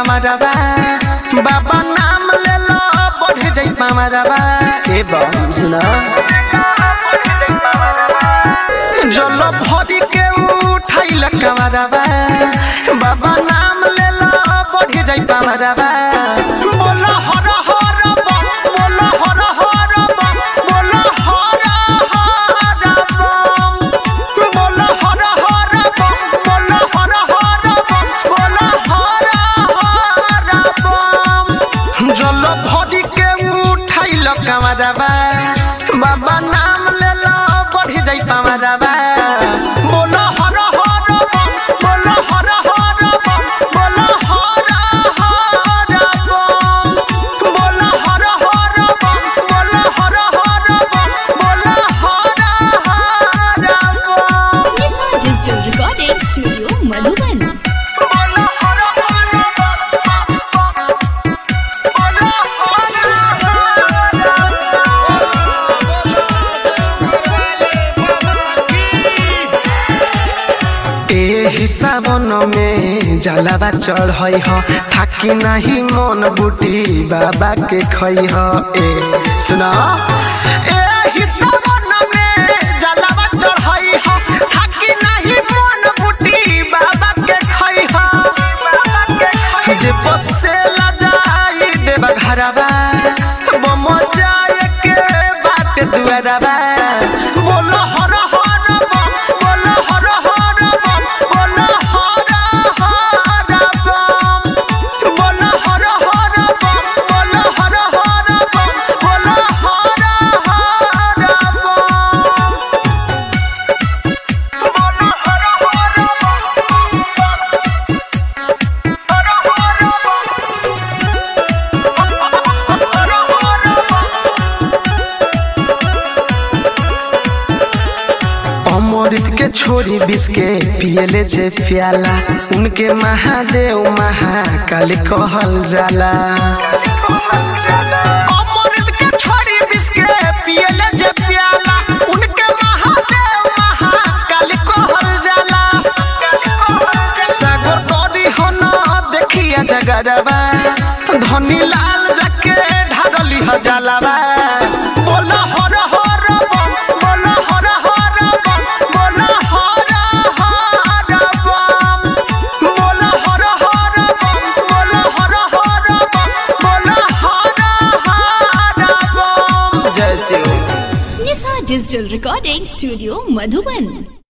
कमरवा बाबा नाम ले लो बढ़ जाई पामरवा ए बाबू सुना जल भरी के उठाइल कमरवा बाबा नाम ले लो बढ़ जाई पामरवा बोलो हर हर बम बोलो हर हर बम बोलो हर हर बम बोलो हर हर बम बोलो हर हर बम बोलो हर हर बम जल भरी के उठाइल कमरवा बाबा नाम ले लो बढ़ जाई पामरवा बोलो हर हर बम बोलो हर हर बम बोलो हर हर बम बोलो हर हर बम बोलो हर हर बम बोलो हर हर बम Nisa Digital Recording Studio Madhuban। बोलो हर हर बम बोलो एही सावन में जलावा चढ़ई ह थाकी नहीं मन बूटी बाबा के खई ह ए सुना एही सावन में जलावा चढ़ई ह थाकी नहीं मन बूटी बाबा के खई ह जे बसे ला जाई देव घरवा बम जाए के बात दुआरवा बोलो हर हर बम बोलो हर हर बम बोलो हर हर बम बोलो हर हर बम बोलो हर हर बम बोलो हर हर बम बोलो हर हर अमृत के छोरी बिस के पियले जे प्याला उनके महादेव महाकाली कहल जाला अमृत के छोरी बिस के पियले जे प्याला उनके महादेव महाकाली कहल जाला सागर बड़ी हो न देखिया जगरवा धनी लाल जाके ढारली ह जलावा बोलो हर हर बम बोलो हर हर बम बोलो हर हर बम बोलो हर हर बम बोलो हर हर बम बोलो हर हर बम जय Shiv. Nisa Digital Recording Studio Madhuban।